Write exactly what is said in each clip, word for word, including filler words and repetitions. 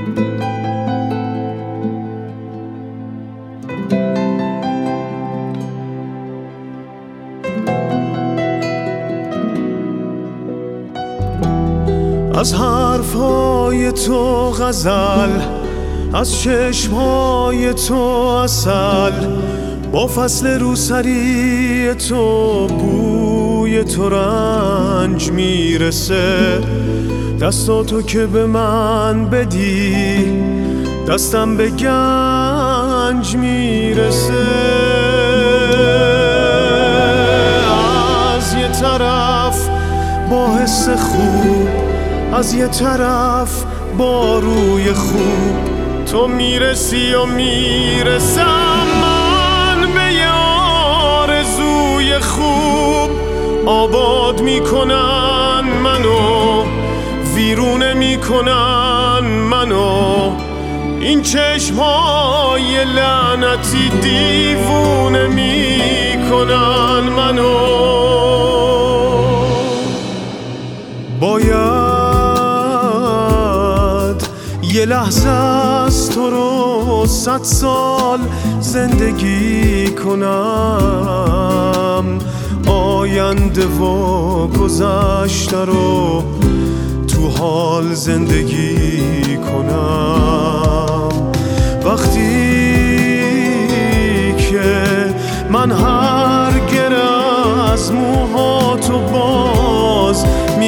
از حرفهای تو غزل، از چشمهای تو عسل، با فصل روسری تو بوی تو رنج میرسه. دستاتو که به من بدی دستم به گنج میرسه. از یه طرف با حس خوب، از یه طرف با روی خوب، تو میرسی و میرسم من به یه آرزوی خوب. آباد میکنن منو، ویرونه میکنن منو، این چشمای لعنتی دیوونه میکنن منو. باید یه لحظه از تو رو صد سال زندگی کنم، آینده و گذشته رو تو حال زندگی کنم. وقتی که من هر گره از موهاتو باز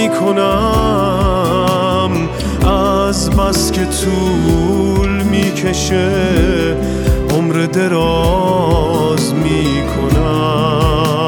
میکنم، از بس که طول میکشه عمر دراز میکنم.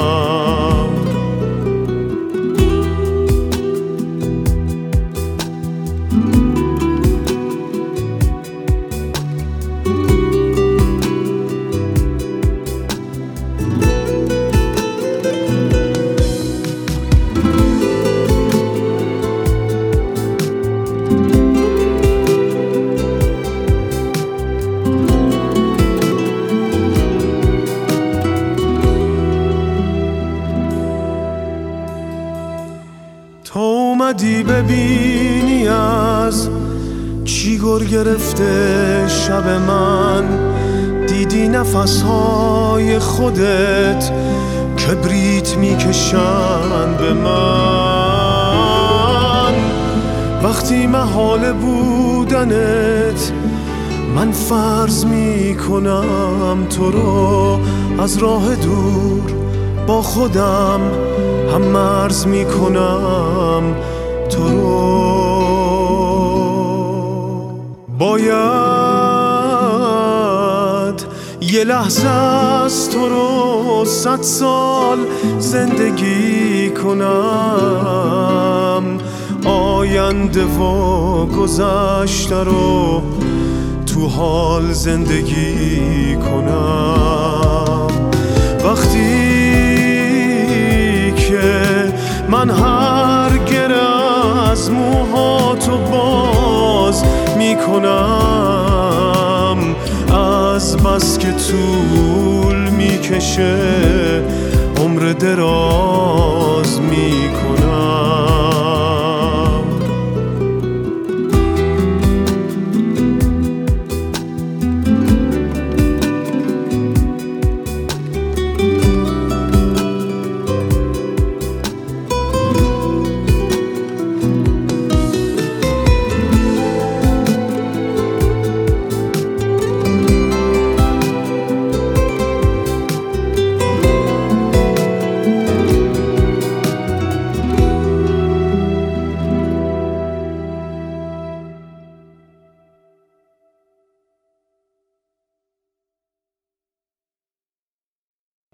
تو اومدی ببینی از چی گر گرفته شب من، دیدی نفسهای خودت کبریت میکشن به من. وقتی محال بودنت من فرض میکنم تو رو، از راه دور با خودم هم مرز میکنم تو رو. باید یه لحظه از تو رو صد سال زندگی کنم، آینده و گذشته رو تو حال زندگی کنم. وقتی که من هر گره از موهاتو باز میکنم، از بس که طول میکشه عمر دراز میکنم.